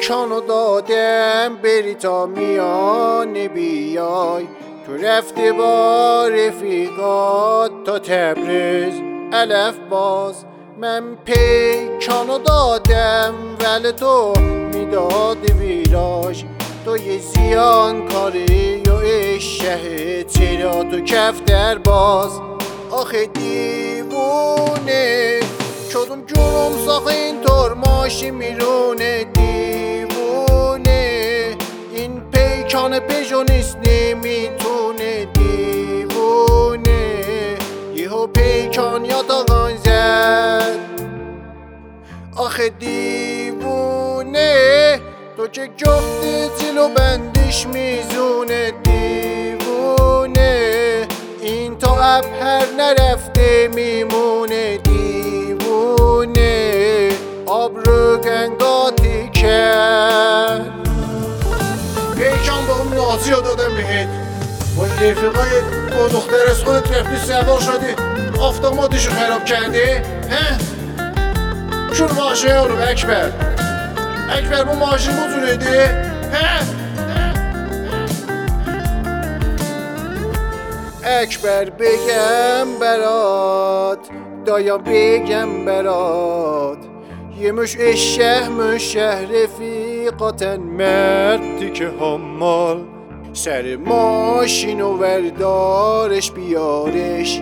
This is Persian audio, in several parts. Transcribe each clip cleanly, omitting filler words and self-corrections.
پیکانو دادم بری تا میانه بیای، تو رفتی با رفیقات تا تبریز علف باز. من پیکانو دادم ولی تو میدادی ویراج، تو یه زیان کاری و شه چرا تو کفتر باز. آخه دیوونه شدم جونم ساخه اینطور ماشی میرونه، دیوونه این پیکان پیجو نیست نمیتونه، دیوونه یهو پیکان یادگان زد. آخه دیوونه تو که جفت جلو بندش میزونه، دیوونه این تا ابهر نرفته میمونه، دیوونه آبرو گنگاتی کرد. پیکان با اون نازی رو دادم بهت، با رفیقای با دختر از خودت رفتی سوار شدی آفتاماتشو خراب کردی. شون ماشین رو اکبر با ماشین بزرگی اکبر بگم برات، دایا بگم برات، یه مش رفیقاتن مردی که حمال، سر ماشین و وردارش بیارش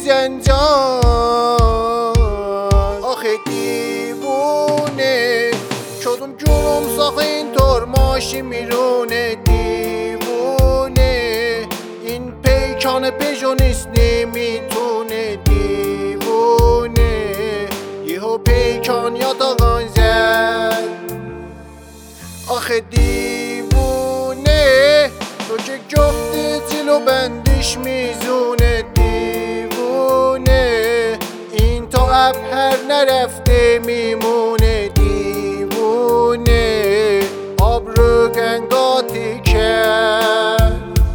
زنجان. آخه دیوونه شدم جونم ساخه اینطور ماشین میرونه، دیوونه این پیکان پیجو نیست نمیتونه، دیوونه یهو پیکان یادگان زد. آخه دیوونه تو که جفت جلو بندش میزونه، دیوونه این تا ابهر نرفته میمونه، دیوونه آبرو گنگاتی کرد.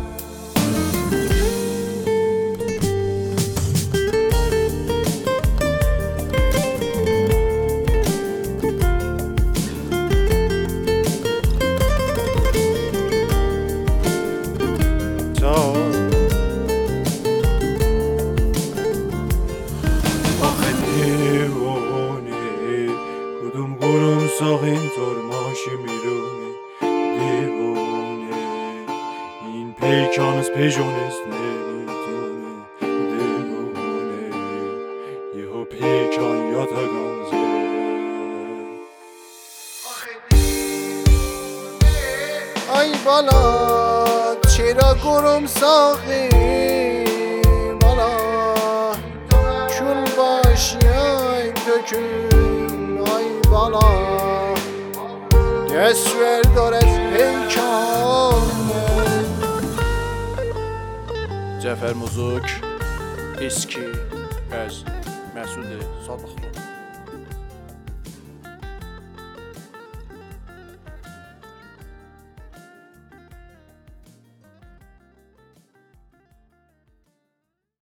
آخه دیوونه کدوم گروم ساخ اینطور ماشی میرونه، دیوونه این پیکان از پیجونست نمیتونه، دیوونه یهو پیکان یادگان زد. ای بالا چرا گروم ساخی بالا، چون باشی ای دکون ای بالا، دستور دارد پیکان. جعفر موزوک اسکی از مسعود صادقلو.